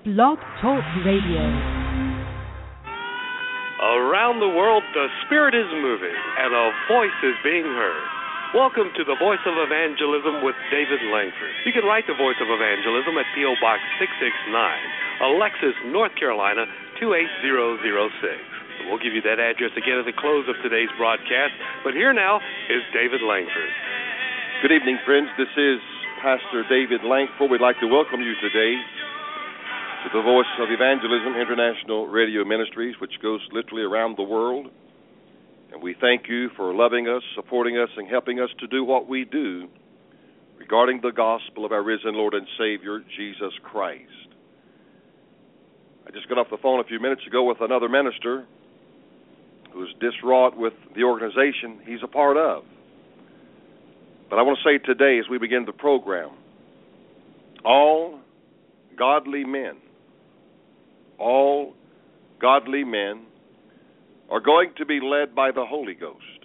Blog Talk Radio. Around the world, the Spirit is moving, and a voice is being heard. Welcome to the Voice of Evangelism with David Langford. You can write the Voice of Evangelism at P.O. Box 669, Alexis, North Carolina, 28006. We'll give you that address again at the close of today's broadcast, but here now is David Langford. Good evening, friends. This is Pastor David Langford. We'd like to welcome you today to the Voice of Evangelism International Radio Ministries, which goes literally around the world. And we thank you for loving us, supporting us, and helping us to do what we do regarding the gospel of our risen Lord and Savior, Jesus Christ. I just got off the phone a few minutes ago with another minister who is distraught with the organization he's a part of. But I want to say today, as we begin the program, all godly men are going to be led by the Holy Ghost.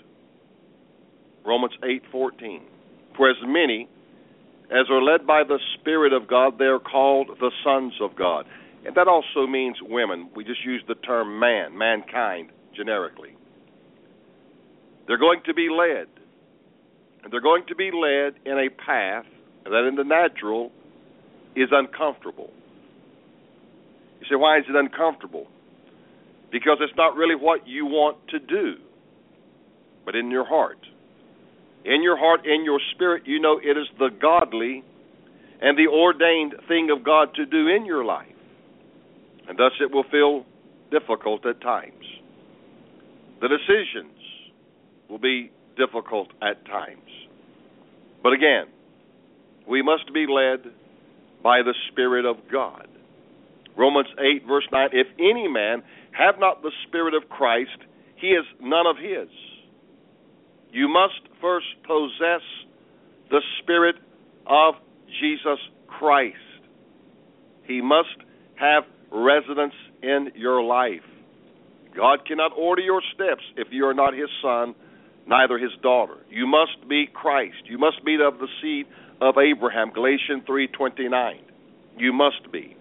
Romans 8:14. For as many as are led by the Spirit of God, they are called the sons of God. And that also means women. We just use the term man, mankind, generically. They're going to be led. And they're going to be led in a path that in the natural is uncomfortable. You say, why is it uncomfortable? Because it's not really what you want to do, but in your heart. In your heart, in your spirit, you know it is the godly and the ordained thing of God to do in your life. And thus it will feel difficult at times. The decisions will be difficult at times. But again, we must be led by the Spirit of God. Romans 8, verse 9, if any man have not the Spirit of Christ, he is none of his. You must first possess the Spirit of Jesus Christ. He must have residence in your life. God cannot order your steps if you are not his son, neither his daughter. You must be Christ. You must be of the seed of Abraham, Galatians 3:29. You must be.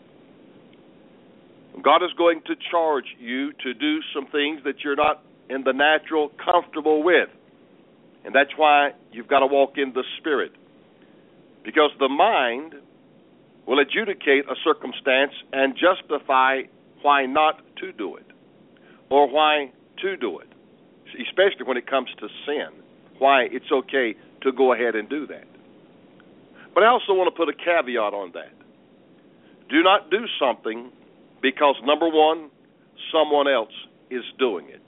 God is going to charge you to do some things that you're not in the natural comfortable with. And that's why you've got to walk in the Spirit. Because the mind will adjudicate a circumstance and justify why not to do it or why to do it, especially when it comes to sin, why it's okay to go ahead and do that. But I also want to put a caveat on that. Do not do something because, number one, someone else is doing it.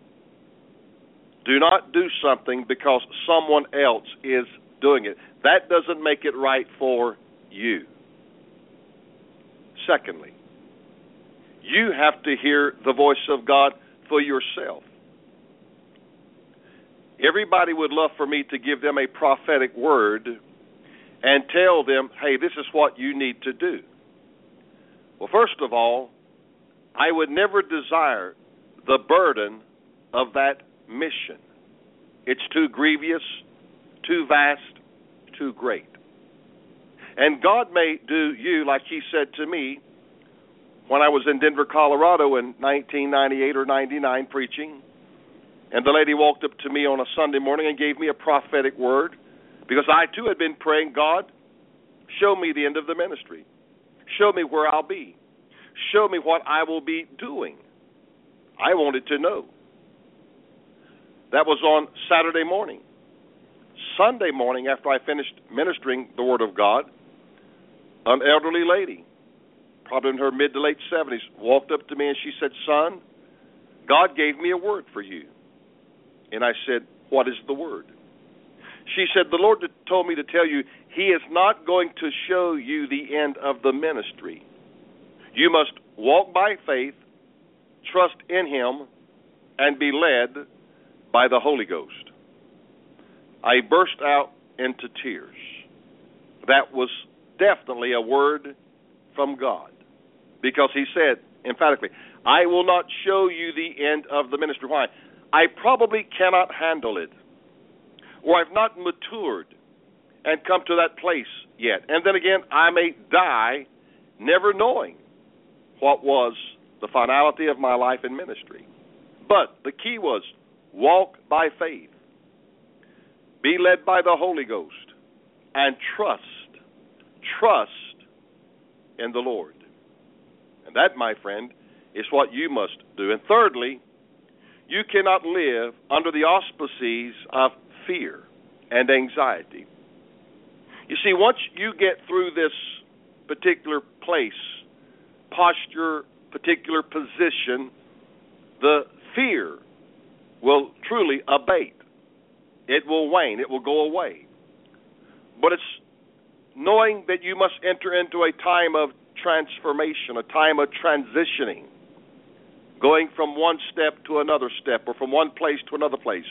Do not do something because someone else is doing it. That doesn't make it right for you. Secondly, you have to hear the voice of God for yourself. Everybody would love for me to give them a prophetic word and tell them, hey, this is what you need to do. Well, first of all, I would never desire the burden of that mission. It's too grievous, too vast, too great. And God may do you like he said to me when I was in Denver, Colorado in 1998 or 99 preaching. And the lady walked up to me on a Sunday morning and gave me a prophetic word because I too had been praying, God, show me the end of the ministry. Show me where I'll be. Show me what I will be doing. I wanted to know. That was on Saturday morning. Sunday morning, after I finished ministering the Word of God, an elderly lady, probably in her mid to late 70s, walked up to me and she said, son, God gave me a word for you. And I said, what is the word? She said, the Lord told me to tell you, he is not going to show you the end of the ministry. You must walk by faith, trust in him, and be led by the Holy Ghost. I burst out into tears. That was definitely a word from God. Because he said emphatically, I will not show you the end of the ministry. Why? I probably cannot handle it. Or I've not matured and come to that place yet. And then again, I may die never knowing what was the finality of my life in ministry. But the key was walk by faith, be led by the Holy Ghost, and trust in the Lord. And that, my friend, is what you must do. And thirdly, you cannot live under the auspices of fear and anxiety. You see, once you get through this particular place, posture, particular position, the fear will truly abate. It will wane. It will go away. But it's knowing that you must enter into a time of transformation, a time of transitioning, going from one step to another step or from one place to another place.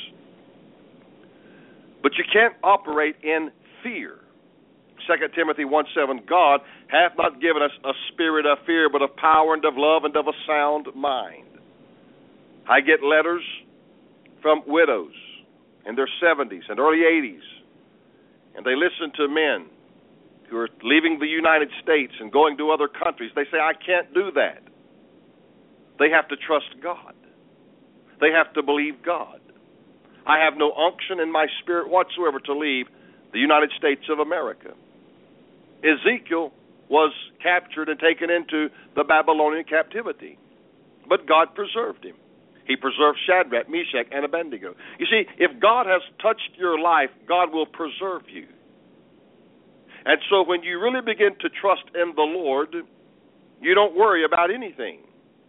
But you can't operate in fear. 2 Timothy 1:7, God hath not given us a spirit of fear, but of power and of love and of a sound mind. I get letters from widows in their 70s and early 80s, and they listen to men who are leaving the United States and going to other countries. They say, I can't do that. They have to trust God. They have to believe God. I have no unction in my spirit whatsoever to leave the United States of America. Ezekiel was captured and taken into the Babylonian captivity, but God preserved him. He preserved Shadrach, Meshach, and Abednego. You see, if God has touched your life, God will preserve you. And so when you really begin to trust in the Lord, you don't worry about anything.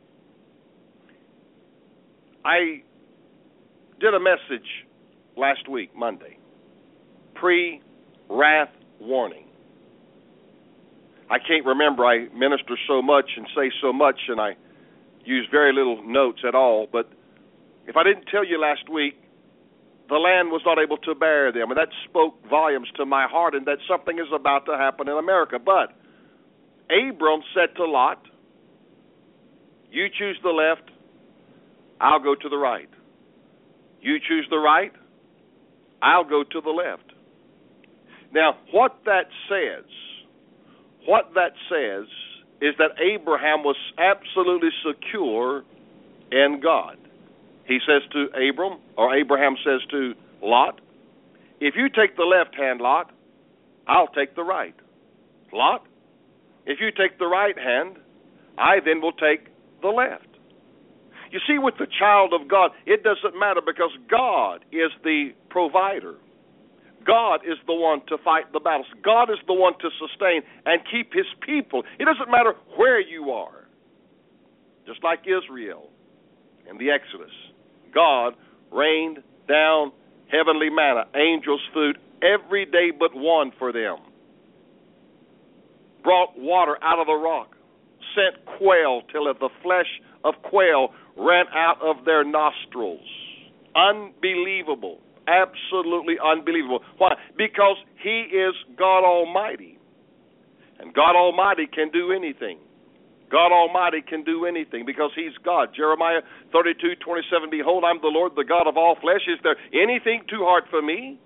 I did a message last week, Monday, pre-wrath warning. I can't remember. I minister so much and say so much, and I use very little notes at all. But if I didn't tell you last week, the land was not able to bear them, and that spoke volumes to my heart, and that something is about to happen in America. But Abram said to Lot, you choose the left, I'll go to the right. You choose the right, I'll go to the left. Now, what that says is that Abraham was absolutely secure in God. He says to Abram, or Abraham says to Lot, if you take the left hand, Lot, I'll take the right. Lot, if you take the right hand, I then will take the left. You see, with the child of God, it doesn't matter because God is the provider. God is the one to fight the battles. God is the one to sustain and keep his people. It doesn't matter where you are. Just like Israel in the Exodus, God rained down heavenly manna, angels' food, every day but one for them. Brought water out of the rock, sent quail till the flesh of quail ran out of their nostrils. Unbelievable. Absolutely unbelievable. Why? Because he is God Almighty. And God Almighty can do anything. God Almighty can do anything because he's God. Jeremiah 32:27, behold, I'm the Lord, the God of all flesh. Is there anything too hard for me?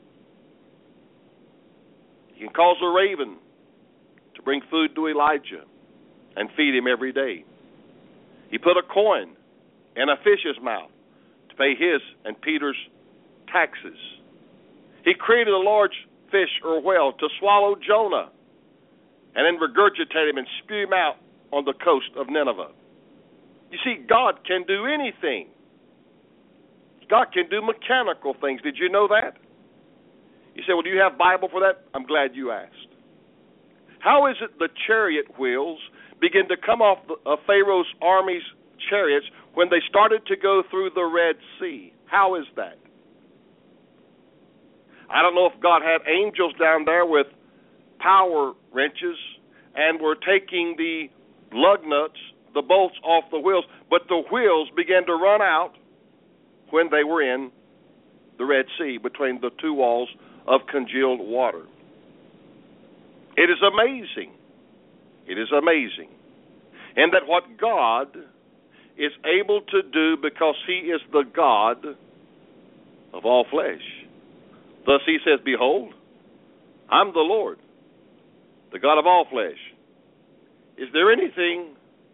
He can cause a raven to bring food to Elijah and feed him every day. He put a coin in a fish's mouth to pay his and Peter's taxes. He created a large fish or whale to swallow Jonah and then regurgitate him and spew him out on the coast of Nineveh. You see, God can do anything. God can do mechanical things. Did you know that? You say, well, do you have Bible for that? I'm glad you asked. How is it the chariot wheels begin to come off of Pharaoh's army's chariots when they started to go through the Red Sea? How is that? I don't know if God had angels down there with power wrenches and were taking the lug nuts, the bolts off the wheels, but the wheels began to run out when they were in the Red Sea between the two walls of congealed water. It is amazing. It is amazing. And that what God is able to do because he is the God of all flesh. Thus he says, behold, I'm the Lord, the God of all flesh. Is there anything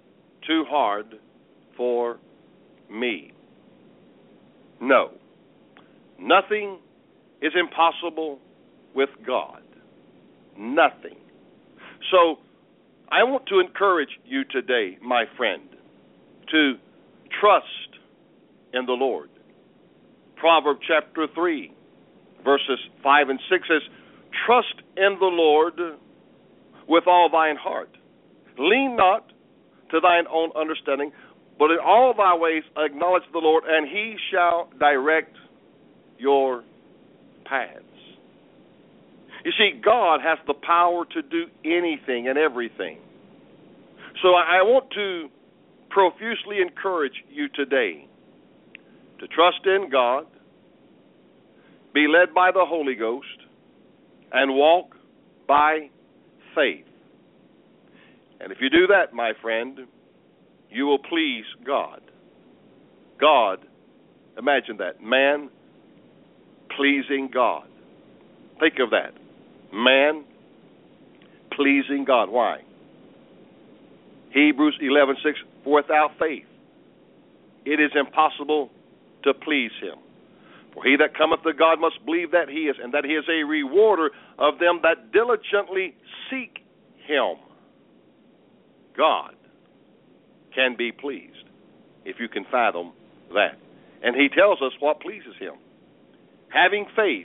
too hard for me. No. Nothing is impossible with God. Nothing. So, I want to encourage you today, my friend, to trust in the Lord. Proverbs chapter 3, verses 5 and 6 says, trust in the Lord with all thine heart. Lean not to thine own understanding, but in all thy ways acknowledge the Lord, and he shall direct your paths. You see, God has the power to do anything and everything. So I want to profusely encourage you today to trust in God, be led by the Holy Ghost, and walk by faith. And if you do that, my friend, you will please God. God, imagine that, man pleasing God. Think of that. Man pleasing God. Why? Hebrews 11:6, for without faith it is impossible to please him. For he that cometh to God must believe that he is, and that he is a rewarder of them that diligently seek him. God can be pleased, if you can fathom that. And he tells us what pleases him. Having faith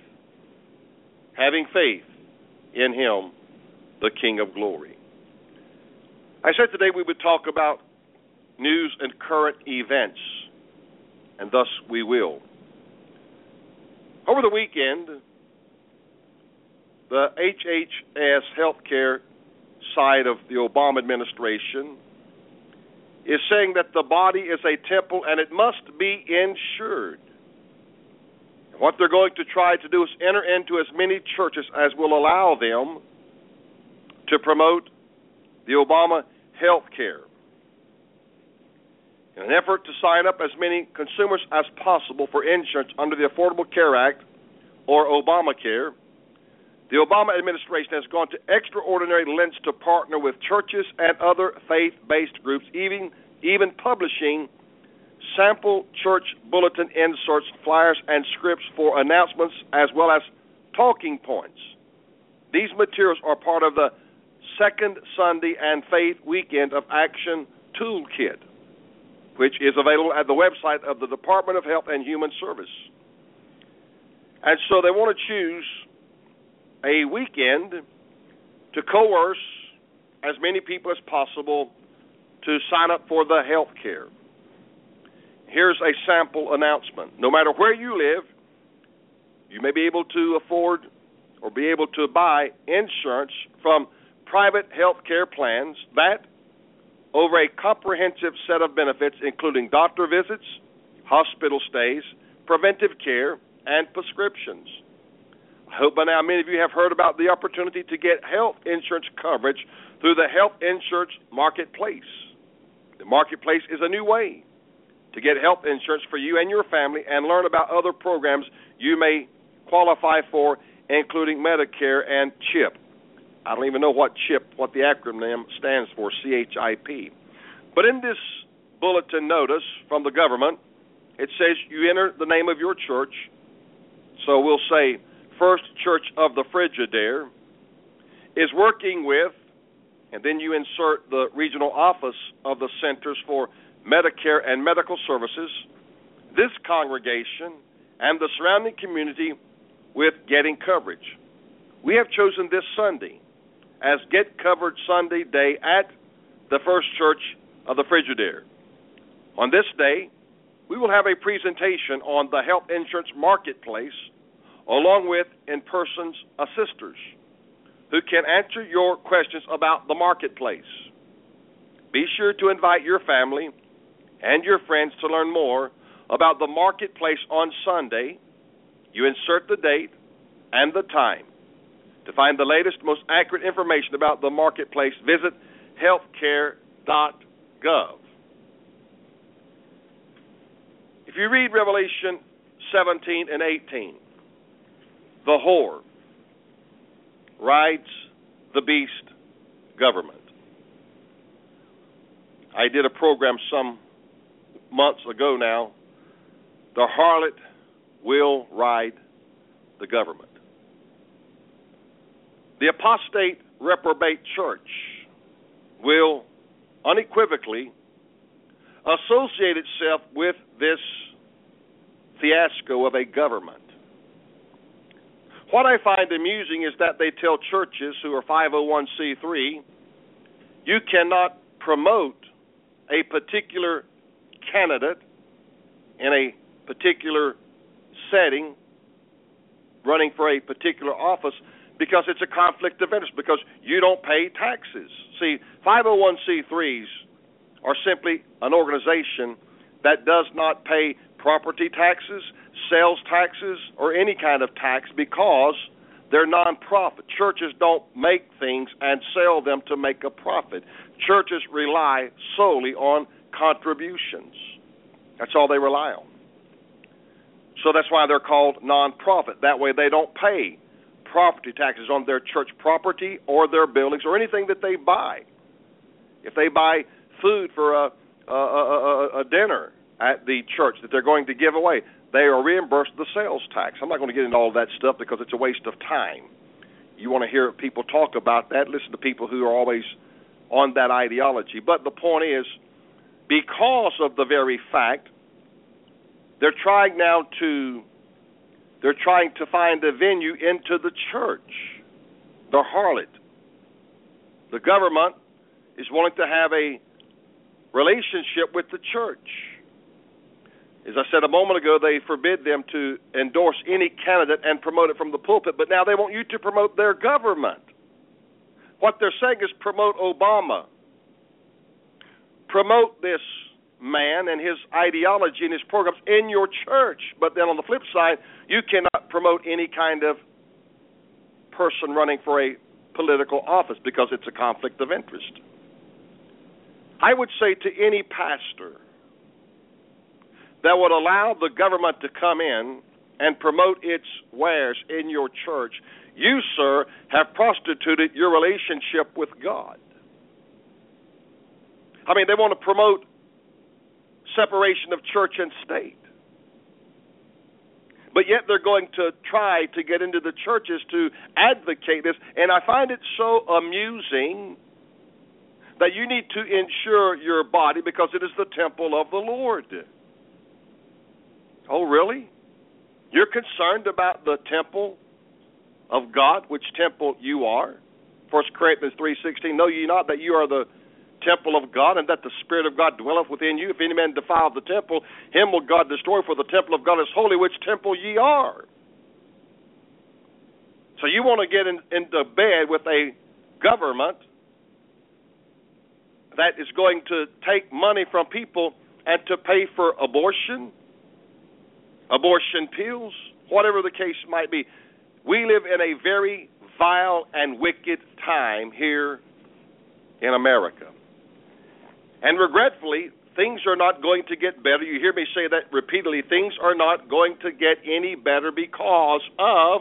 in him, the King of glory. I said today we would talk about news and current events, and thus we will. Over the weekend, the HHS healthcare side of the Obama administration is saying that the body is a temple and it must be insured. What they're going to try to do is enter into as many churches as will allow them to promote the Obama health care. In an effort to sign up as many consumers as possible for insurance under the Affordable Care Act, or Obamacare, the Obama administration has gone to extraordinary lengths to partner with churches and other faith-based groups, even publishing sample church bulletin inserts, flyers, and scripts for announcements, as well as talking points. These materials are part of the Second Sunday and Faith Weekend of Action Toolkit, which is available at the website of the Department of Health and Human Service. And so they want to choose a weekend to coerce as many people as possible to sign up for the health care. Here's a sample announcement. No matter where you live, you may be able to afford or be able to buy insurance from private health care plans that, over a comprehensive set of benefits, including doctor visits, hospital stays, preventive care, and prescriptions. I hope by now many of you have heard about the opportunity to get health insurance coverage through the Health Insurance Marketplace. The Marketplace is a new way to get health insurance for you and your family and learn about other programs you may qualify for, including Medicare and CHIP. I don't even know what CHIP, what the acronym stands for, CHIP. But in this bulletin notice from the government, it says you enter the name of your church. So we'll say First Church of the Frigidaire is working with, and then you insert the regional office of the Centers for Medicare and Medical Services, this congregation and the surrounding community with getting coverage. We have chosen this Sunday as Get Covered Sunday Day at the First Church of the Frigidaire. On this day, we will have a presentation on the health insurance marketplace, along with in-person assisters who can answer your questions about the marketplace. Be sure to invite your family and your friends to learn more about the marketplace on Sunday. You insert the date and the time. To find the latest, most accurate information about the marketplace, visit healthcare.gov. If you read Revelation 17 and 18, the whore rides the beast government. I did a program some months ago now. The harlot will ride the government. The apostate, reprobate church will unequivocally associate itself with this fiasco of a government. What I find amusing is that they tell churches who are 501c3, you cannot promote a particular candidate in a particular setting running for a particular office because it's a conflict of interest, because you don't pay taxes. See, 501c3s are simply an organization that does not pay property taxes, sales taxes, or any kind of tax because they're nonprofit. Churches don't make things and sell them to make a profit. Churches rely solely on contributions. That's all they rely on. So that's why they're called nonprofit. That way they don't pay property taxes on their church property or their buildings or anything that they buy. If they buy food for a dinner at the church that they're going to give away, they are reimbursed the sales tax. I'm not going to get into all that stuff because it's a waste of time. You want to hear people talk about that, listen to people who are always on that ideology. But the point is, because of the very fact, they're trying to find a venue into the church, the harlot. The government is wanting to have a relationship with the church. As I said a moment ago, they forbid them to endorse any candidate and promote it from the pulpit, but now they want you to promote their government. What they're saying is promote Obama. Promote this man and his ideology and his programs in your church. But then on the flip side, you cannot promote any kind of person running for a political office because it's a conflict of interest. I would say to any pastor that would allow the government to come in and promote its wares in your church, you, sir, have prostituted your relationship with God. I mean, they want to promote separation of church and state. But yet they're going to try to get into the churches to advocate this. And I find it so amusing that you need to insure your body because it is the temple of the Lord. Oh, really? You're concerned about the temple of God, which temple you are? 1 Corinthians 3:16, know ye not that you are the temple of God, and that the Spirit of God dwelleth within you? If any man defile the temple, him will God destroy, for the temple of God is holy, which temple ye are. So you want to get into bed with a government that is going to take money from people and to pay for abortion, abortion pills, whatever the case might be. We live in a very vile and wicked time here in America. And regretfully, things are not going to get better. You hear me say that repeatedly. Things are not going to get any better because of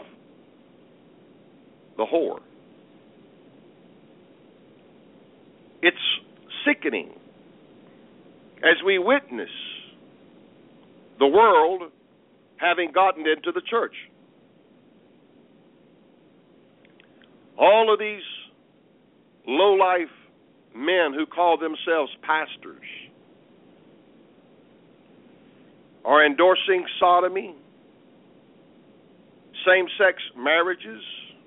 the whore. It's sickening as we witness the world having gotten into the church. All of these low-life men who call themselves pastors are endorsing sodomy, same-sex marriages,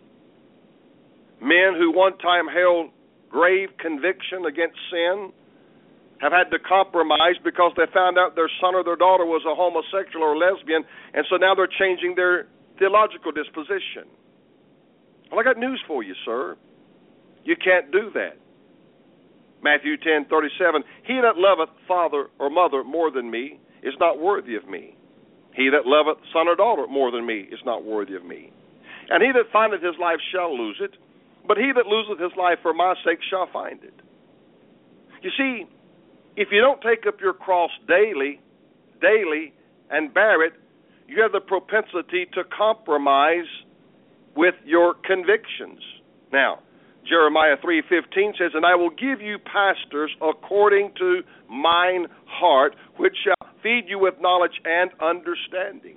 men who one time held grave conviction against sin have had to compromise because they found out their son or their daughter was a homosexual or lesbian, and so now they're changing their theological disposition. Well, I got news for you, sir. You can't do that. Matthew 10:37, he that loveth father or mother more than me is not worthy of me. He that loveth son or daughter more than me is not worthy of me. And he that findeth his life shall lose it, but he that loseth his life for my sake shall find it. You see, if you don't take up your cross daily, and bear it, you have the propensity to compromise with your convictions. Now, Jeremiah 3:15 says, "And I will give you pastors according to mine heart, which shall feed you with knowledge and understanding."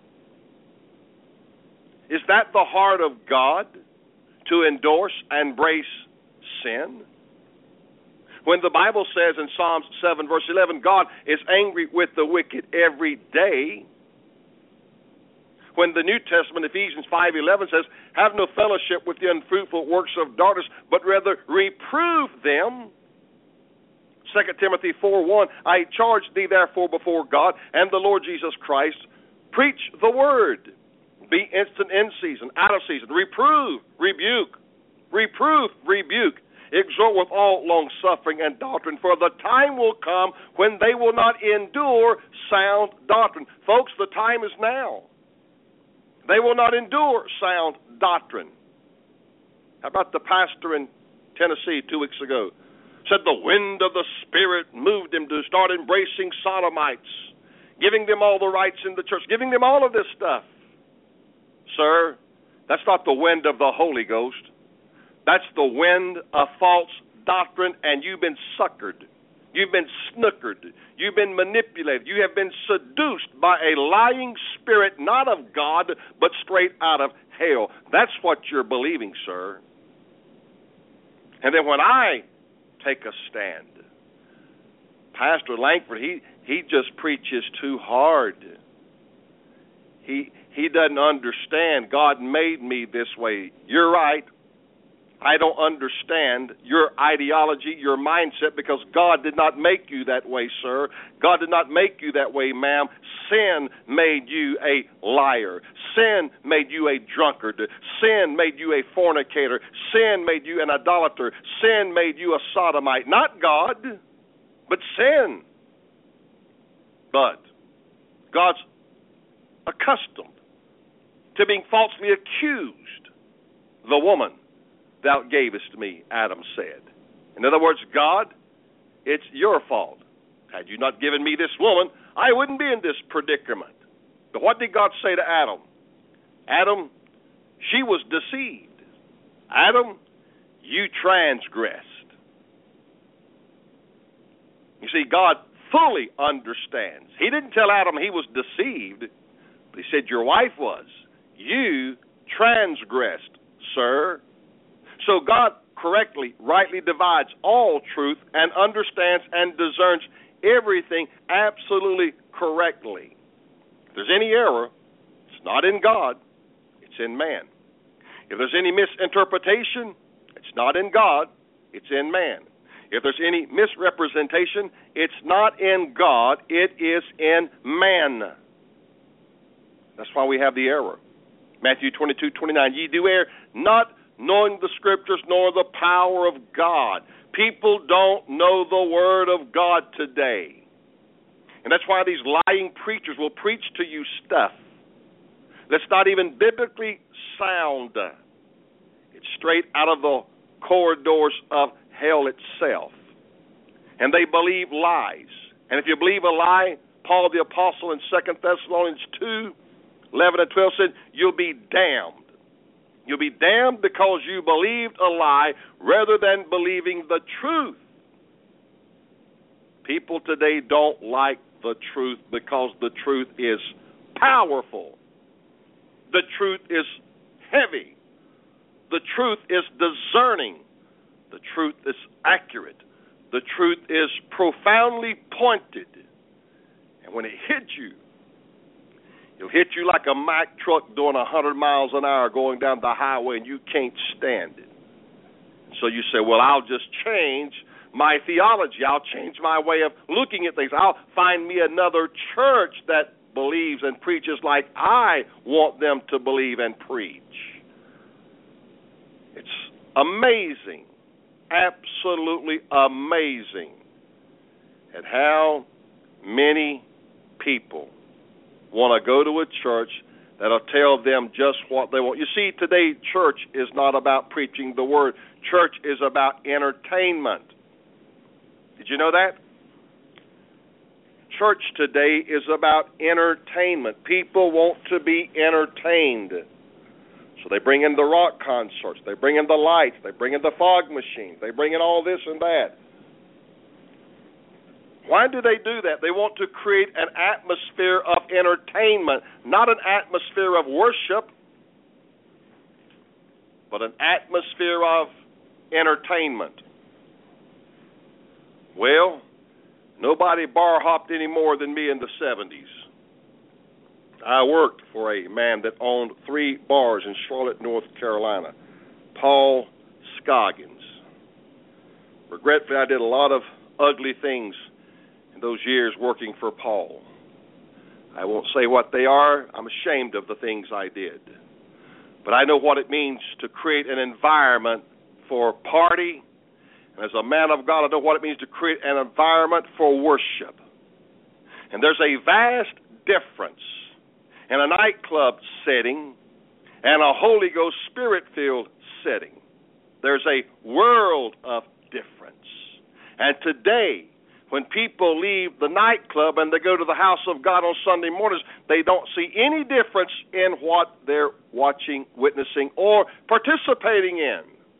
Is that the heart of God, to endorse and embrace sin? When the Bible says in Psalms 7, verse 11, God is angry with the wicked every day. When the New Testament, Ephesians 5:11 says, "Have no fellowship with the unfruitful works of darkness, but rather reprove them." 2 Timothy 4:1, "I charge thee therefore before God and the Lord Jesus Christ, preach the word. Be instant in season, out of season. Reprove, rebuke. Reprove, rebuke. Exhort with all long-suffering and doctrine, for the time will come when they will not endure sound doctrine." Folks, the time is now. They will not endure sound doctrine. How about the pastor in Tennessee 2 weeks ago? Said the wind of the Spirit moved him to start embracing sodomites, giving them all the rights in the church, giving them all of this stuff. Sir, that's not the wind of the Holy Ghost. That's the wind of false doctrine, and you've been suckered. You've been snookered. You've been manipulated. You have been seduced by a lying spirit, not of God, but straight out of hell. That's what you're believing, sir. And then when I take a stand, Pastor Langford, he just preaches too hard. He doesn't understand. God made me this way. You're right. I don't understand your ideology, your mindset, because God did not make you that way, sir. God did not make you that way, ma'am. Sin made you a liar. Sin made you a drunkard. Sin made you a fornicator. Sin made you an idolater. Sin made you a sodomite. Not God, but sin. But God's accustomed to being falsely accused. The woman thou gavest me, Adam said. In other words, God, it's your fault. Had you not given me this woman, I wouldn't be in this predicament. But what did God say to Adam? Adam, she was deceived. Adam, you transgressed. You see, God fully understands. He didn't tell Adam he was deceived, but he said your wife was. You transgressed, sir. So God correctly, rightly divides all truth and understands and discerns everything absolutely correctly. If there's any error, it's not in God, it's in man. If there's any misinterpretation, it's not in God, it's in man. If there's any misrepresentation, it's not in God, it is in man. That's why we have the error. Matthew 22:29, ye do err, not knowing the Scriptures nor the power of God. People don't know the Word of God today. And that's why these lying preachers will preach to you stuff that's not even biblically sound. It's straight out of the corridors of hell itself. And they believe lies. And if you believe a lie, Paul the Apostle in 2 Thessalonians 2:11 and 12 said, you'll be damned. You'll be damned because you believed a lie rather than believing the truth. People today don't like the truth because the truth is powerful. The truth is heavy. The truth is discerning. The truth is accurate. The truth is profoundly pointed. And when it hits you, it'll hit you like a Mack truck doing 100 miles an hour going down the highway, and you can't stand it. So you say, well, I'll just change my theology. I'll change my way of looking at things. I'll find me another church that believes and preaches like I want them to believe and preach. It's amazing, absolutely amazing at how many people want to go to a church that'll tell them just what they want. You see, today church is not about preaching the word. Church is about entertainment. Did you know that? Church today is about entertainment. People want to be entertained. So they bring in the rock concerts, they bring in the lights, they bring in the fog machines, they bring in all this and that. Why do they do that? They want to create an atmosphere of entertainment, not an atmosphere of worship, but an atmosphere of entertainment. Well, nobody bar hopped any more than me in the 70s. I worked for a man that owned 3 bars in Charlotte, North Carolina, Paul Scoggins. Regretfully, I did a lot of ugly things in those years working for Paul. I won't say what they are. I'm ashamed of the things I did. But I know what it means to create an environment for party. And as a man of God, I know what it means to create an environment for worship. And there's a vast difference in a nightclub setting and a Holy Ghost Spirit-filled setting. There's a world of difference. And today, when people leave the nightclub and they go to the house of God on Sunday mornings, they don't see any difference in what they're watching, witnessing, or participating in.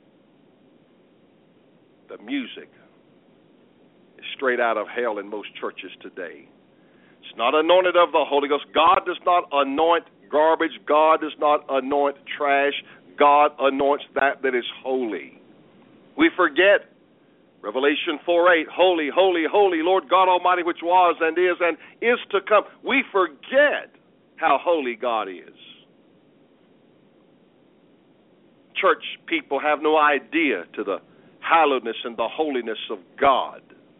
The music is straight out of hell in most churches today. It's not anointed of the Holy Ghost. God does not anoint garbage. God does not anoint trash. God anoints that is holy. We forget Revelation 4:8, holy, holy, holy, Lord God Almighty, which was and is to come. We forget how holy God is. Church people have no idea to the hallowedness and the holiness of God.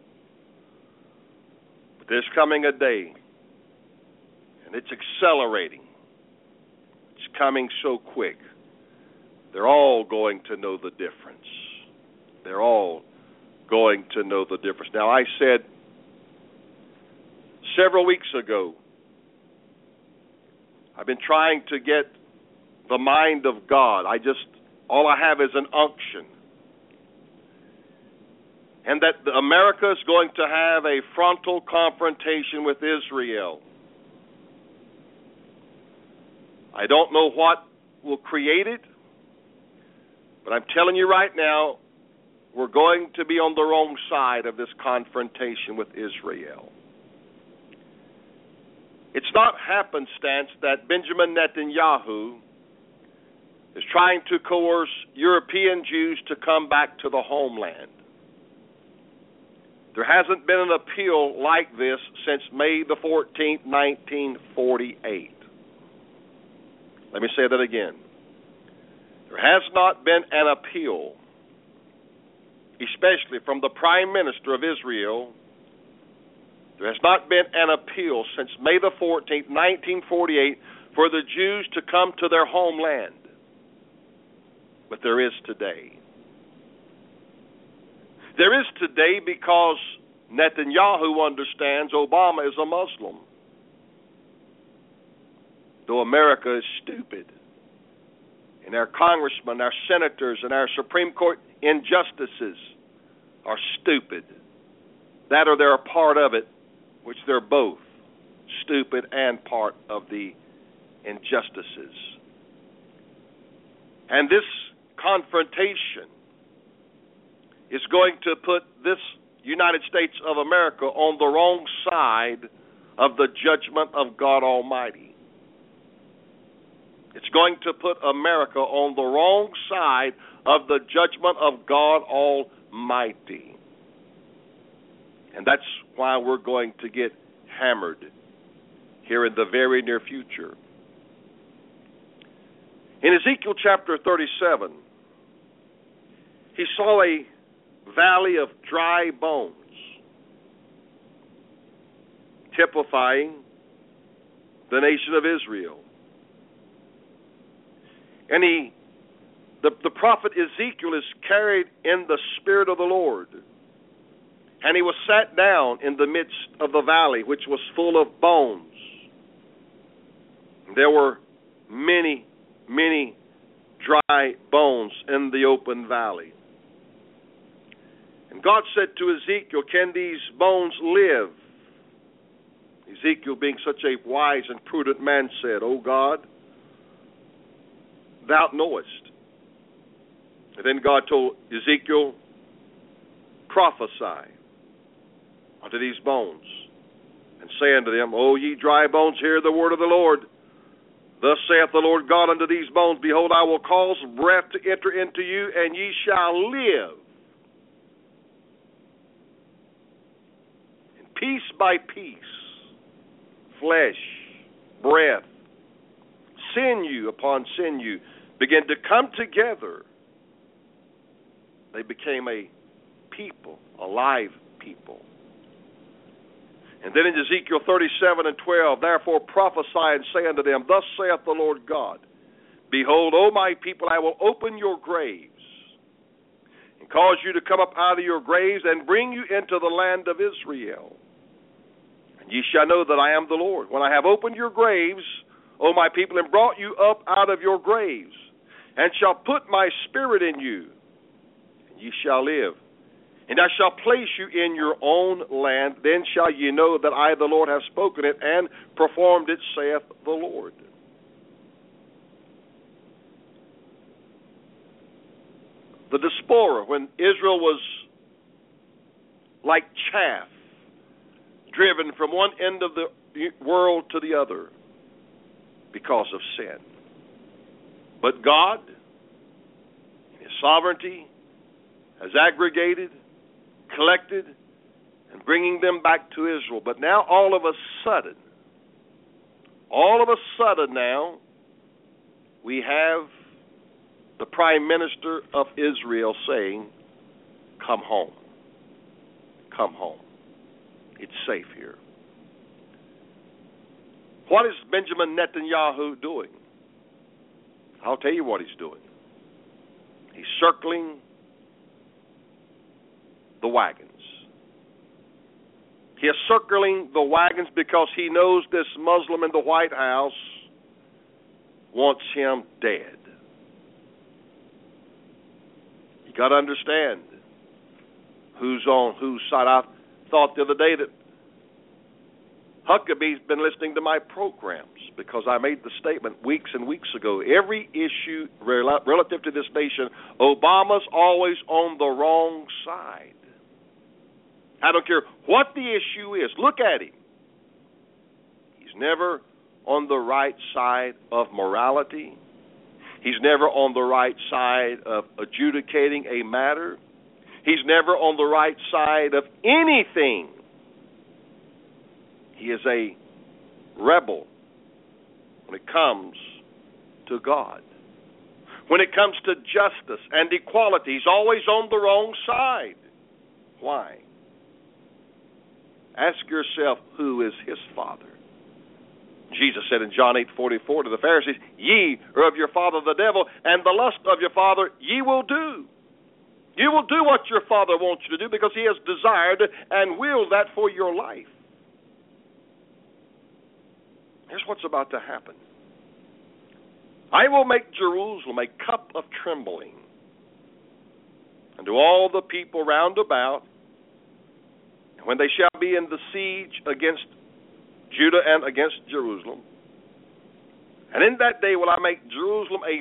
But there's coming a day, and it's accelerating. It's coming so quick. They're all going to know the difference. They're all going to know the difference. Now, I said several weeks ago, I've been trying to get the mind of God. All I have is an unction. And that America is going to have a frontal confrontation with Israel. I don't know what will create it, but I'm telling you right now, we're going to be on the wrong side of this confrontation with Israel. It's not happenstance that Benjamin Netanyahu is trying to coerce European Jews to come back to the homeland. There hasn't been an appeal like this since May the 14th, 1948. Let me say that again. There has not been an appeal, especially from the Prime Minister of Israel. There has not been an appeal since May the 14th, 1948, for the Jews to come to their homeland. But there is today. There is today because Netanyahu understands Obama is a Muslim. Though America is stupid, and our congressmen, our senators, and our Supreme Court injustices are stupid. That or they're a part of it, which they're both, stupid and part of the injustices. And this confrontation is going to put this United States of America on the wrong side of the judgment of God Almighty. It's going to put America on the wrong side of the judgment of God Almighty. And that's why we're going to get hammered here in the very near future. In Ezekiel chapter 37, he saw a valley of dry bones, typifying the nation of Israel. And the prophet Ezekiel is carried in the Spirit of the Lord. And he was sat down in the midst of the valley, which was full of bones. There were many, many dry bones in the open valley. And God said to Ezekiel, "Can these bones live?" Ezekiel, being such a wise and prudent man, said, "O God, thou knowest. And then God told Ezekiel, prophesy unto these bones, and say unto them, O ye dry bones, hear the word of the Lord. Thus saith the Lord God unto these bones, behold, I will cause breath to enter into you, and ye shall live. And piece by piece, flesh, breath, sinew upon sinew began to come together. They became a people, a live people. And then in Ezekiel 37 and 12, therefore prophesy and say unto them, thus saith the Lord God, behold, O my people, I will open your graves, and cause you to come up out of your graves, and bring you into the land of Israel. And ye shall know that I am the Lord, when I have opened your graves, O my people, and brought you up out of your graves, and shall put my spirit in you, and ye shall live. And I shall place you in your own land. Then shall ye know that I, the Lord, have spoken it and performed it, saith the Lord. The diaspora, when Israel was like chaff, driven from one end of the world to the other because of sin. But God, in His sovereignty, has aggregated, collected, and bringing them back to Israel. But now all of a sudden now, we have the Prime Minister of Israel saying, come home. Come home. It's safe here. What is Benjamin Netanyahu doing? I'll tell you what he's doing. He's circling the wagons. He is circling the wagons because he knows this Muslim in the White House wants him dead. You got to understand who's on whose side. I thought the other day that Huckabee's been listening to my programs because I made the statement weeks and weeks ago. Every issue relative to this nation, Obama's always on the wrong side. I don't care what the issue is. Look at him. He's never on the right side of morality. He's never on the right side of adjudicating a matter. He's never on the right side of anything. He is a rebel when it comes to God. When it comes to justice and equality, he's always on the wrong side. Why? Ask yourself, who is his father? Jesus said in John 8:44 to the Pharisees, ye are of your father the devil, and the lust of your father ye will do. You will do what your father wants you to do because he has desired and willed that for your life. Here's what's about to happen. I will make Jerusalem a cup of trembling unto all the people round about, and when they shall be in the siege against Judah and against Jerusalem. And in that day will I make Jerusalem a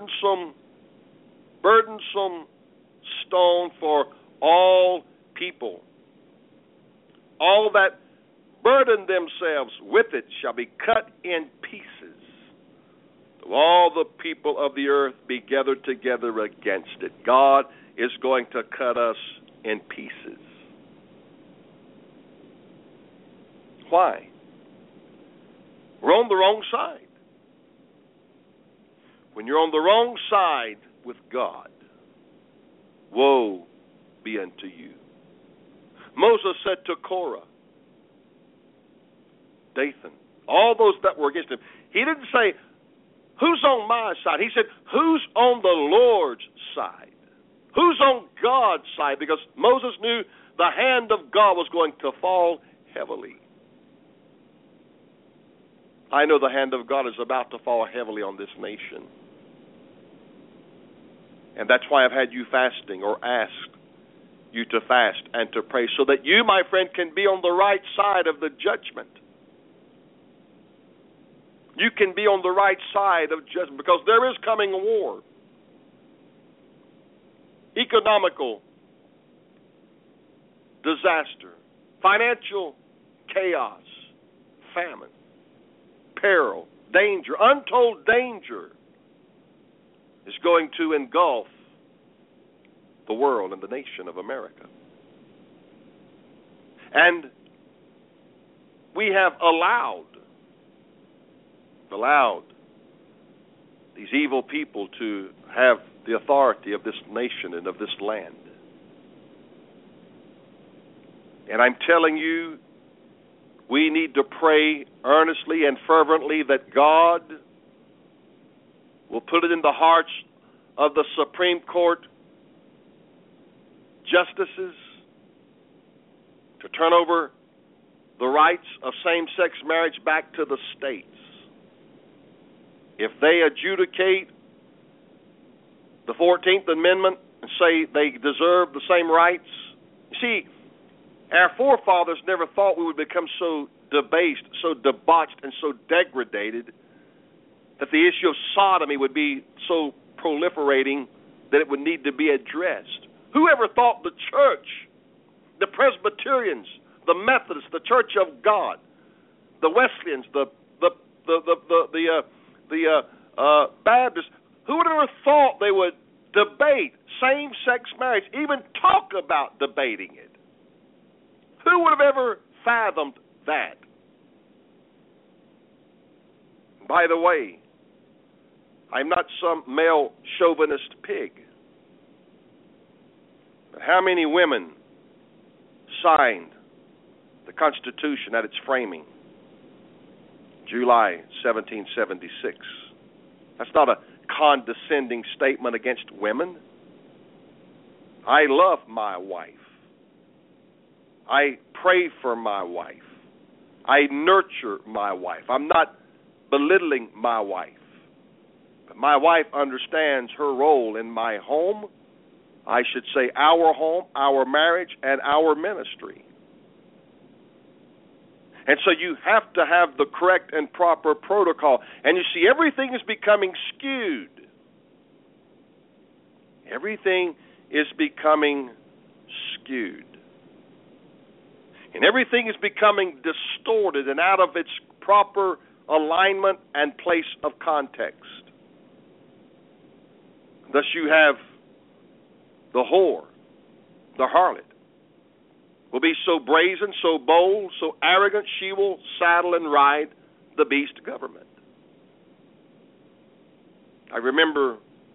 burdensome stone for all people. All that burden themselves with it shall be cut in pieces. Till all the people of the earth be gathered together against it. God is going to cut us in pieces. Why? We're on the wrong side. When you're on the wrong side with God, woe be unto you. Moses said to Korah, Dathan, all those that were against him, he didn't say, who's on my side? He said, who's on the Lord's side? Who's on God's side? Because Moses knew the hand of God was going to fall heavily. I know the hand of God is about to fall heavily on this nation. And that's why I've had you fasting or asked you to fast and to pray so that you, my friend, can be on the right side of the judgment. You can be on the right side of judgment because there is coming a war. Economical disaster, financial chaos, famine, peril, danger, untold danger is going to engulf the world and the nation of America. And we have allowed these evil people to have the authority of this nation and of this land. And I'm telling you, we need to pray earnestly and fervently that God will put it in the hearts of the Supreme Court justices to turn over the rights of same-sex marriage back to the states. If they adjudicate the 14th Amendment and say they deserve the same rights, you see, our forefathers never thought we would become so debased, so debauched, and so degraded that the issue of sodomy would be so proliferating that it would need to be addressed. Whoever thought the church, the Presbyterians, the Methodists, the Church of God, the Wesleyans, the Baptists, who would have ever thought they would debate same-sex marriage, even talk about debating it? Who would have ever fathomed that? By the way, I'm not some male chauvinist pig. But how many women signed the Constitution at its framing? July 1776. That's not a condescending statement against women. I love my wife. I pray for my wife. I nurture my wife. I'm not belittling my wife. But my wife understands her role in my home. I should say our home, our marriage, and our ministry. And so you have to have the correct and proper protocol. And you see, everything is becoming skewed. Everything is becoming skewed. And everything is becoming distorted and out of its proper alignment and place of context. Thus you have the whore, the harlot, will be so brazen, so bold, so arrogant, she will saddle and ride the beast government. I remember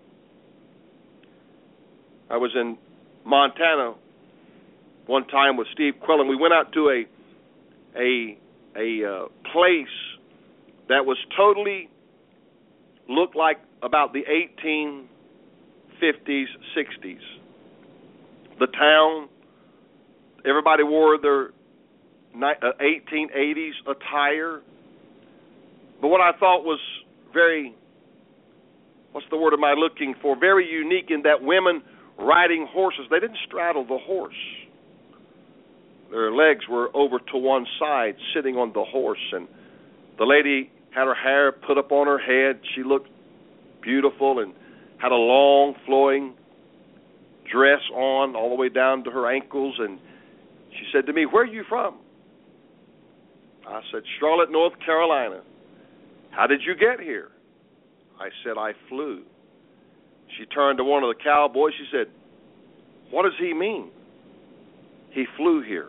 I was in Montana one time with Steve Quillen. We went out to a place that was totally looked like about the 1850s, 60s. The town, everybody wore their 1880s attire. But what I thought was very, what's the word am I looking for? Very unique in that women riding horses, they didn't straddle the horse. Their legs were over to one side, sitting on the horse, and the lady had her hair put up on her head. She looked beautiful and had a long, flowing dress on all the way down to her ankles, and she said to me, "Where are you from?" I said, "Charlotte, North Carolina." "How did you get here?" I said, "I flew." She turned to one of the cowboys. She said, "What does he mean? He flew here."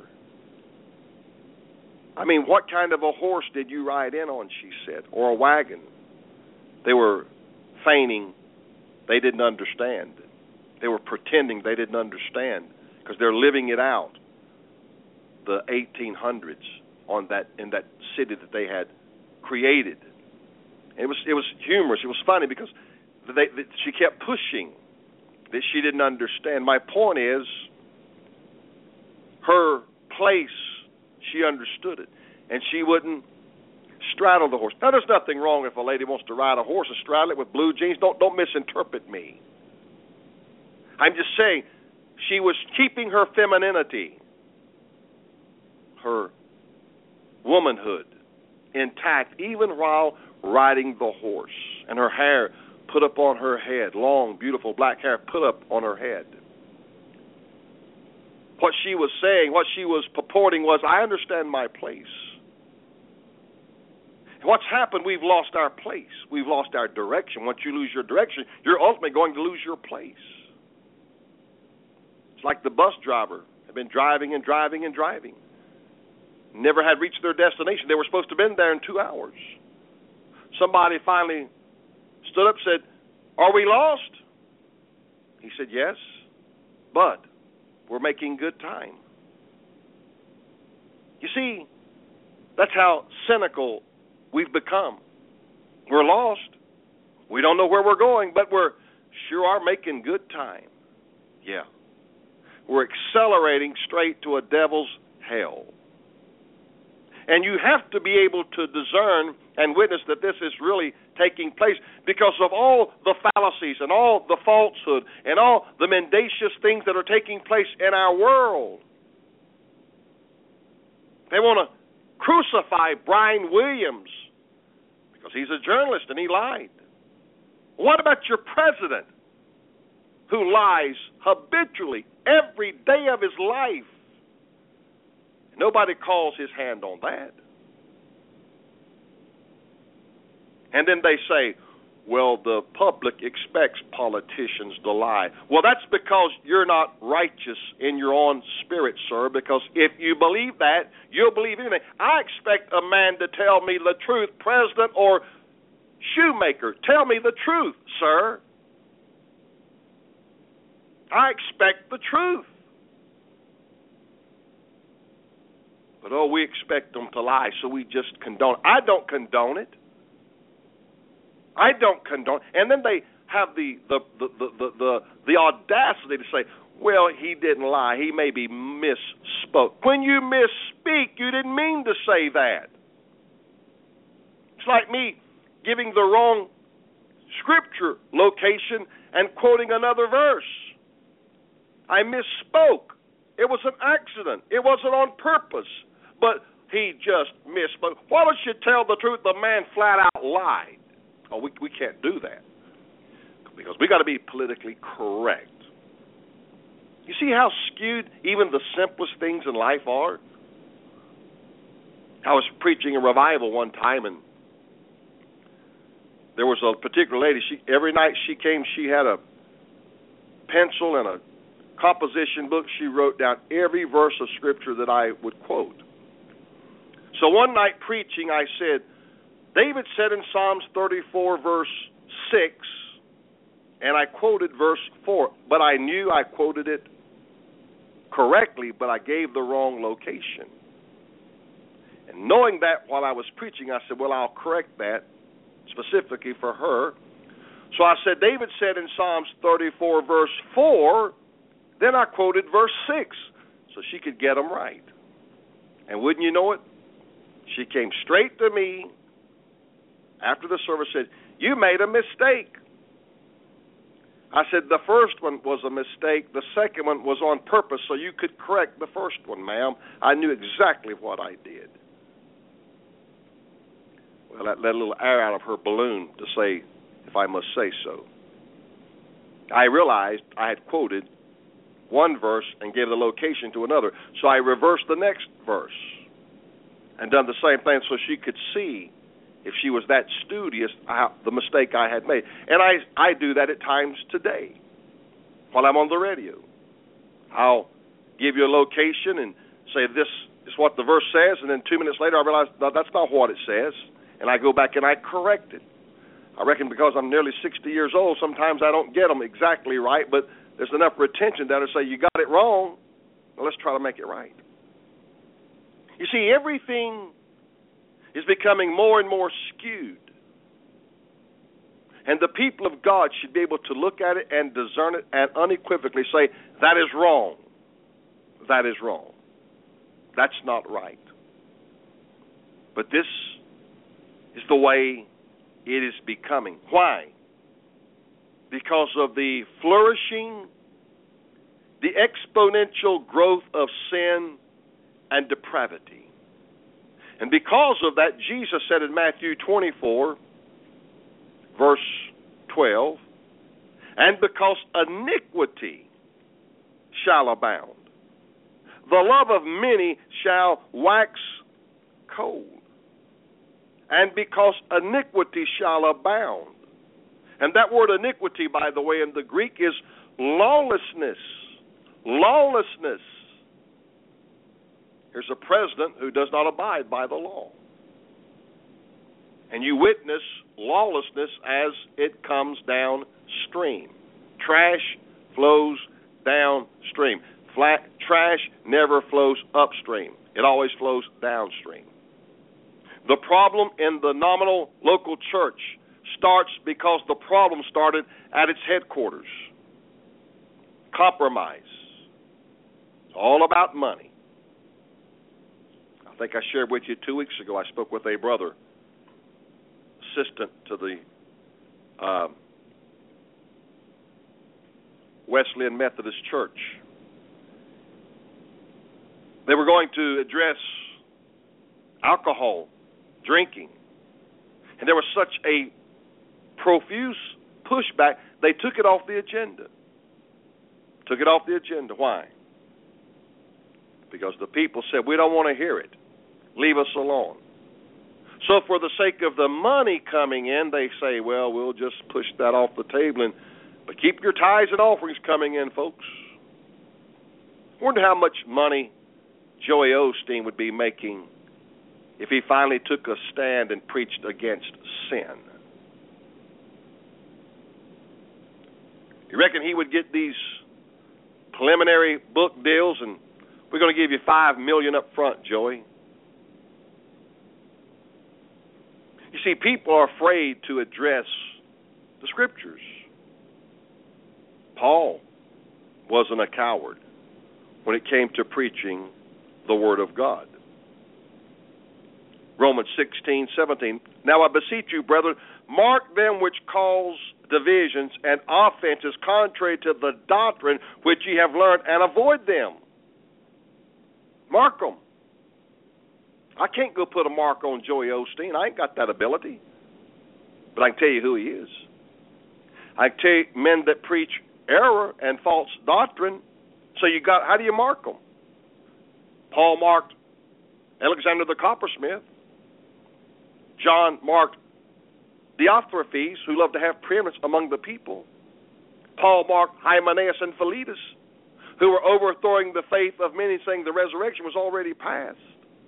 "I mean, what kind of a horse did you ride in on?" she said, "or a wagon?" They were feigning they didn't understand. They were pretending they didn't understand because they're living it out. The 1800s in that city that they had created. It was humorous. It was funny because she kept pushing that she didn't understand. My point is, her place, she understood it, and she wouldn't straddle the horse. Now, there's nothing wrong if a lady wants to ride a horse and straddle it with blue jeans. Don't misinterpret me. I'm just saying she was keeping her femininity, her womanhood intact, even while riding the horse, and her hair put up on her head, long, beautiful black hair put up on her head. What she was saying, what she was purporting was, I understand my place. What's happened, we've lost our place. We've lost our direction. Once you lose your direction, you're ultimately going to lose your place. It's like the bus driver had been driving and driving and driving. Never had reached their destination. They were supposed to have been there in 2 hours. Somebody finally stood up and said, are we lost? He said, yes, but we're making good time. You see, that's how cynical we've become. We're lost. We don't know where we're going, but we're sure are making good time. Yeah. We're accelerating straight to a devil's hell. And you have to be able to discern and witness that this is really taking place because of all the fallacies and all the falsehood and all the mendacious things that are taking place in our world. They want to crucify Brian Williams because he's a journalist and he lied. What about your president who lies habitually every day of his life? Nobody calls his hand on that. And then they say, well, the public expects politicians to lie. Well, that's because you're not righteous in your own spirit, sir, because if you believe that, you'll believe anything. I expect a man to tell me the truth, president or shoemaker. Tell me the truth, sir. I expect the truth. But, we expect them to lie, so we just condone it. I don't condone it. I don't condone it. And then they have the audacity to say, well, he didn't lie. He maybe misspoke. When you misspeak, you didn't mean to say that. It's like me giving the wrong scripture location and quoting another verse. I misspoke. It was an accident. It wasn't on purpose. But he just misspoke. Why don't you tell the truth? The man flat out lied. Oh, we can't do that because we got to be politically correct. You see how skewed even the simplest things in life are? I was preaching a revival one time, and there was a particular lady. Every night she came, she had a pencil and a composition book. She wrote down every verse of Scripture that I would quote. So one night preaching, I said, David said in Psalms 34, verse 6, and I quoted verse 4, but I knew I quoted it correctly, but I gave the wrong location. And knowing that while I was preaching, I said, well, I'll correct that specifically for her. So I said, David said in Psalms 34, verse 4, then I quoted verse 6, so she could get them right. And wouldn't you know it? She came straight to me after the service and said, you made a mistake. I said, the first one was a mistake. The second one was on purpose so you could correct the first one, ma'am. I knew exactly what I did. Well, that let a little air out of her balloon to say, if I must say so. I realized I had quoted one verse and gave the location to another. So I reversed the next verse and done the same thing so she could see, if she was that studious, the mistake I had made. And I do that at times today while I'm on the radio. I'll give you a location and say this is what the verse says, and then 2 minutes later I realize, no, that's not what it says, and I go back and I correct it. I reckon because I'm nearly 60 years old, sometimes I don't get them exactly right, but there's enough retention down to say, you got it wrong, well, let's try to make it right. You see, everything is becoming more and more skewed. And the people of God should be able to look at it and discern it and unequivocally say, that is wrong. That is wrong. That's not right. But this is the way it is becoming. Why? Because of the flourishing, the exponential growth of sin and depravity. And because of that, Jesus said in Matthew 24, verse 12, and because iniquity shall abound, the love of many shall wax cold. And because iniquity shall abound. And that word iniquity, by the way, in the Greek is lawlessness. Lawlessness. Here's a president who does not abide by the law. And you witness lawlessness as it comes downstream. Trash flows downstream. Trash never flows upstream. It always flows downstream. The problem in the nominal local church starts because the problem started at its headquarters. Compromise. It's all about money. I think I shared with you 2 weeks ago, I spoke with a brother, assistant to the Wesleyan Methodist Church. They were going to address alcohol, drinking, and there was such a profuse pushback, they took it off the agenda. Took it off the agenda. Why? Because the people said, we don't want to hear it. Leave us alone. So for the sake of the money coming in, they say, well, we'll just push that off the table, but keep your tithes and offerings coming in, folks. I wonder how much money Joey Osteen would be making if he finally took a stand and preached against sin. You reckon he would get these preliminary book deals and we're going to give you $5 million up front, Joey? You see, people are afraid to address the Scriptures. Paul wasn't a coward when it came to preaching the Word of God. Romans 16:17. Now I beseech you, brethren, mark them which cause divisions and offenses contrary to the doctrine which ye have learned, and avoid them. Mark them. I can't go put a mark on Joey Osteen. I ain't got that ability. But I can tell you who he is. I can tell you men that preach error and false doctrine. So how do you mark them? Paul marked Alexander the coppersmith. John marked Diotrephes, who loved to have preeminence among the people. Paul marked Hymenaeus and Philetus, who were overthrowing the faith of many, saying the resurrection was already past.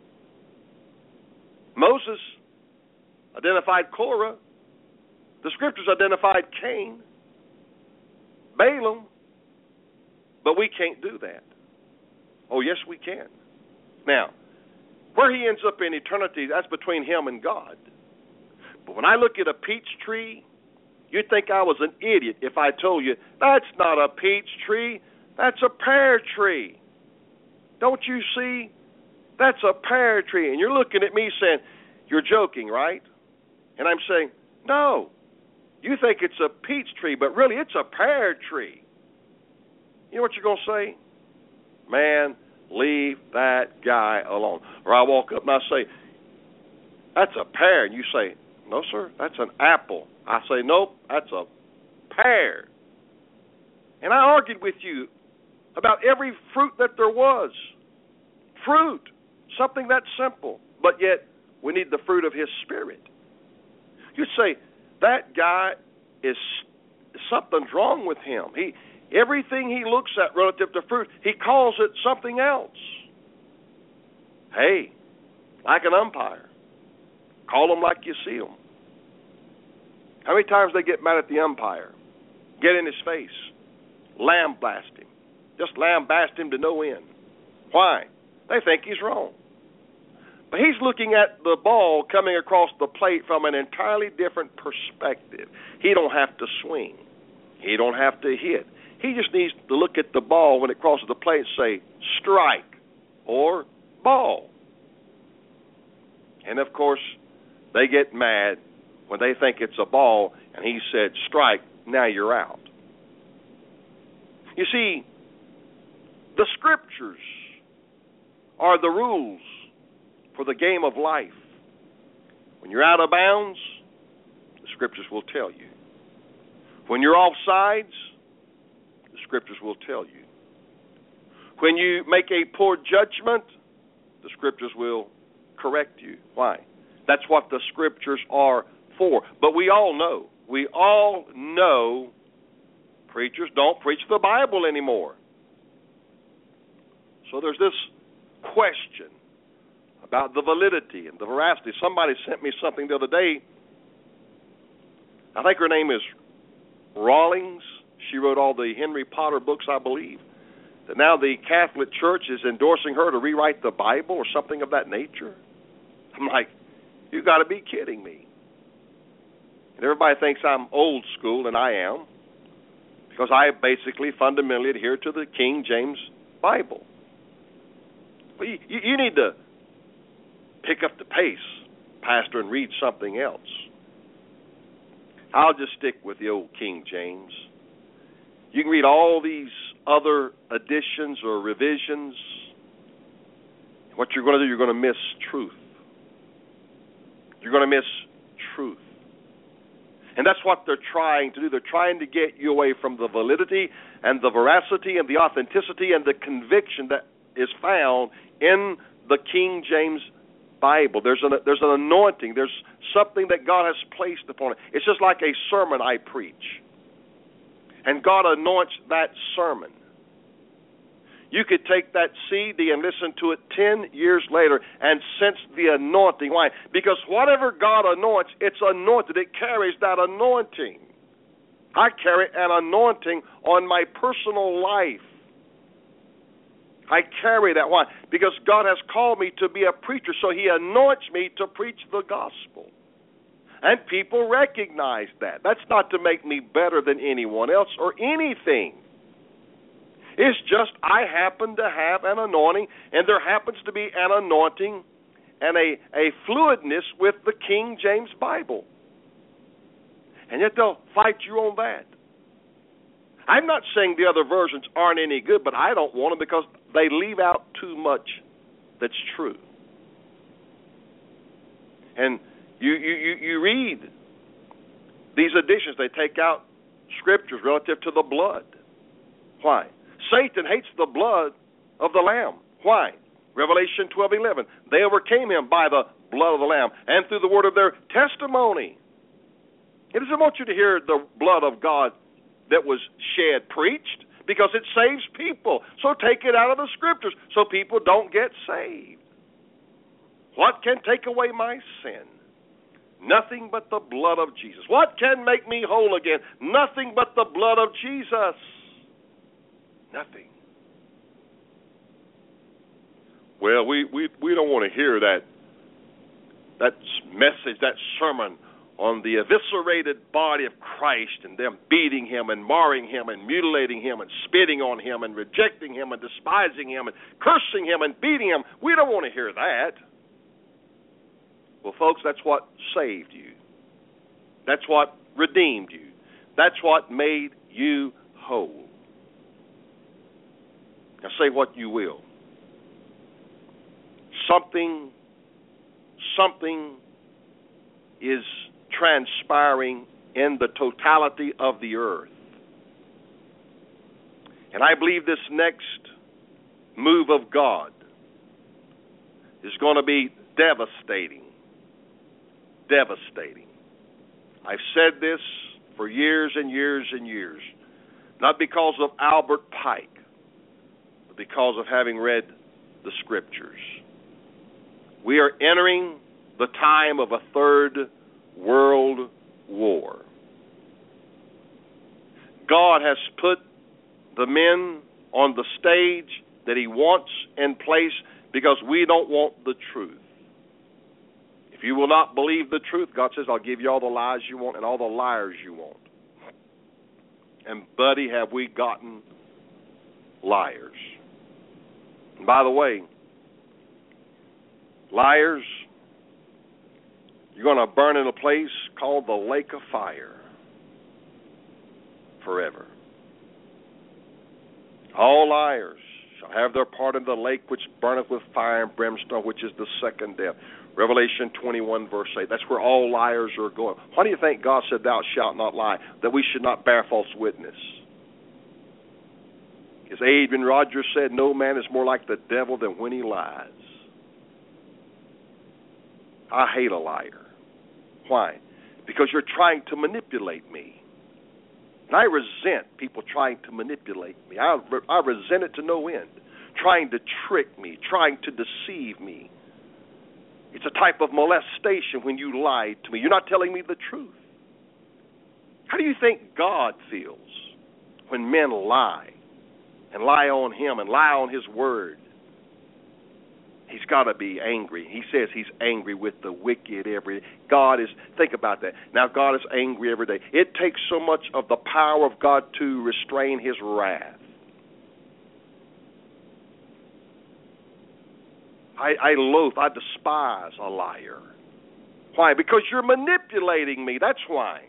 Moses identified Korah. The Scriptures identified Cain, Balaam. But we can't do that. Oh, yes, we can. Now, where he ends up in eternity, that's between him and God. But when I look at a peach tree, you'd think I was an idiot if I told you, that's not a peach tree, that's a pear tree. Don't you see? That's a pear tree. And you're looking at me saying, you're joking, right? And I'm saying, no. You think it's a peach tree, but really it's a pear tree. You know what you're going to say? Man, leave that guy alone. Or I walk up and I say, that's a pear. And you say, no, sir, that's an apple. I say, nope, that's a pear. And I argued with you about every fruit that there was. Fruit, something that simple, but yet we need the fruit of his Spirit. You say, that guy is, something's wrong with him. Everything he looks at relative to fruit, he calls it something else. Hey, like an umpire, call them like you see them. How many times they get mad at the umpire? Get in his face, lambaste him. Just lambaste him to no end. Why? They think he's wrong. But he's looking at the ball coming across the plate from an entirely different perspective. He don't have to swing. He don't have to hit. He just needs to look at the ball when it crosses the plate and say, strike or ball. And, of course, they get mad when they think it's a ball and he said strike, now you're out. You see, the Scriptures are the rules for the game of life. When you're out of bounds, the Scriptures will tell you. When you're off sides, the Scriptures will tell you. When you make a poor judgment, the Scriptures will correct you. Why? That's what the Scriptures are for. But we all know preachers don't preach the Bible anymore. So there's this question about the validity and the veracity. Somebody sent me something the other day. I think her name is Rawlings. She wrote all the Henry Potter books, I believe. That now the Catholic Church is endorsing her to rewrite the Bible or something of that nature. I'm like, you got to be kidding me. And everybody thinks I'm old school, and I am, because I basically fundamentally adhere to the King James Bible. But you need to pick up the pace, Pastor, and read something else. I'll just stick with the old King James. You can read all these other additions or revisions. What you're going to do, you're going to miss truth. You're going to miss truth. And that's what they're trying to do. They're trying to get you away from the validity and the veracity and the authenticity and the conviction that is found in the King James Bible. There's an anointing. There's something that God has placed upon it. It's just like a sermon I preach. And God anoints that sermon. You could take that CD and listen to it 10 years later and sense the anointing. Why? Because whatever God anoints, it's anointed. It carries that anointing. I carry an anointing on my personal life. I carry that. Why? Because God has called me to be a preacher, so He anoints me to preach the gospel. And people recognize that. That's not to make me better than anyone else or anything. It's just I happen to have an anointing, and there happens to be an anointing and a fluidness with the King James Bible. And yet they'll fight you on that. I'm not saying the other versions aren't any good, but I don't want them because they leave out too much that's true. And you read these editions, they take out scriptures relative to the blood. Why? Satan hates the blood of the Lamb. Why? Revelation 12:11. They overcame him by the blood of the Lamb and through the word of their testimony. It doesn't want you to hear the blood of God that was shed preached, because it saves people. So take it out of the scriptures so people don't get saved. What can take away my sin? Nothing but the blood of Jesus. What can make me whole again? Nothing but the blood of Jesus. Nothing. Well, we don't want to hear that message, that sermon on the eviscerated body of Christ and them beating him and marring him and mutilating him and spitting on him and rejecting him and despising him and cursing him and beating him. We don't want to hear that. Well, folks, that's what saved you. That's what redeemed you. That's what made you whole. Now say what you will. Something is transpiring in the totality of the earth. And I believe this next move of God is going to be devastating. Devastating. I've said this for years and years and years, not because of Albert Pike, but because of having read the Scriptures. We are entering the time of a third world war. God has put the men on the stage that He wants in place because we don't want the truth. If you will not believe the truth, God says, I'll give you all the lies you want and all the liars you want. And, buddy, have we gotten liars. And by the way, liars, you're going to burn in a place called the lake of fire forever. All liars shall have their part in the lake which burneth with fire and brimstone, which is the second death. Revelation 21, verse 8. That's where all liars are going. Why do you think God said, thou shalt not lie? That we should not bear false witness. As Adrian Rogers said, no man is more like the devil than when he lies. I hate a liar. Why? Because you're trying to manipulate me. And I resent people trying to manipulate me. I resent it to no end. Trying to trick me, trying to deceive me. It's a type of molestation when you lie to me. You're not telling me the truth. How do you think God feels when men lie and lie on Him and lie on His Word? He's got to be angry. He says He's angry with the wicked every day. Think about that. Now, God is angry every day. It takes so much of the power of God to restrain His wrath. I loathe, I despise a liar. Why? Because you're manipulating me. That's why.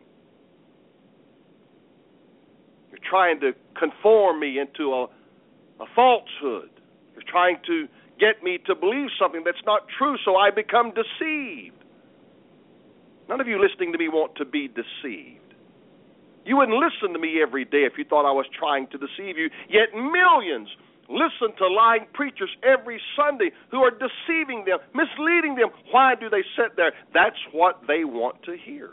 You're trying to conform me into a falsehood. You're trying to get me to believe something that's not true, so I become deceived. None of you listening to me want to be deceived. You wouldn't listen to me every day if you thought I was trying to deceive you, yet millions listen to lying preachers every Sunday who are deceiving them, misleading them. Why do they sit there? That's what they want to hear.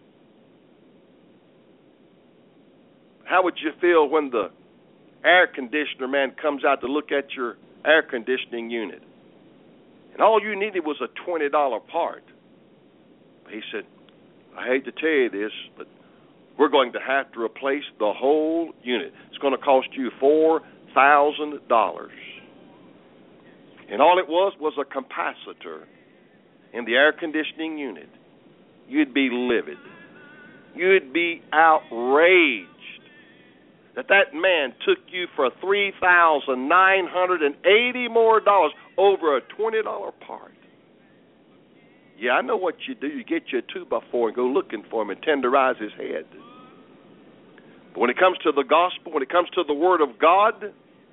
How would you feel when the air conditioner man comes out to look at your air conditioning unit, and all you needed was a $20 part? He said, I hate to tell you this, but we're going to have to replace the whole unit. It's going to cost you $4,000. And all it was a capacitor in the air conditioning unit. You'd be livid. You'd be outraged that man took you for $3,980 more over a $20 part. Yeah, I know what you do. You get your 2x4 and go looking for him and tenderize his head. But when it comes to the gospel, when it comes to the Word of God,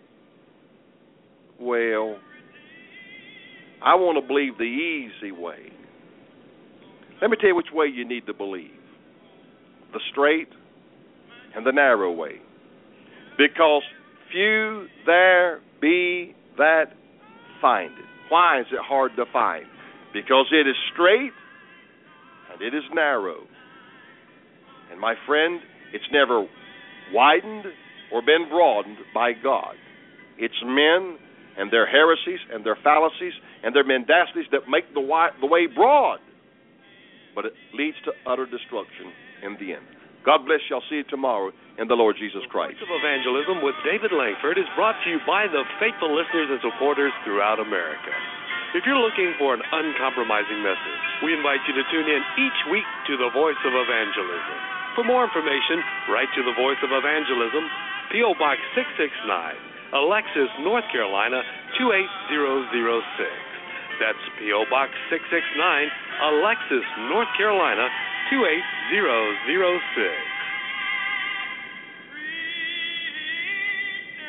well, I want to believe the easy way. Let me tell you which way you need to believe. The straight and the narrow way. Because few there be that find it. Why is it hard to find? Because it is straight and it is narrow. And my friend, it's never widened or been broadened by God. It's men and their heresies and their fallacies and their mendacities that make the way broad. But it leads to utter destruction in the end. God bless you. I'll see you tomorrow in the Lord Jesus Christ. The Voice of Evangelism with David Langford is brought to you by the faithful listeners and supporters throughout America. If you're looking for an uncompromising message, we invite you to tune in each week to the Voice of Evangelism. For more information, write to the Voice of Evangelism, P.O. Box 669, Alexis, North Carolina, 28006. That's P.O. Box 669, Alexis, North Carolina,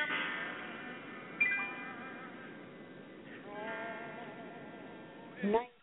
28006.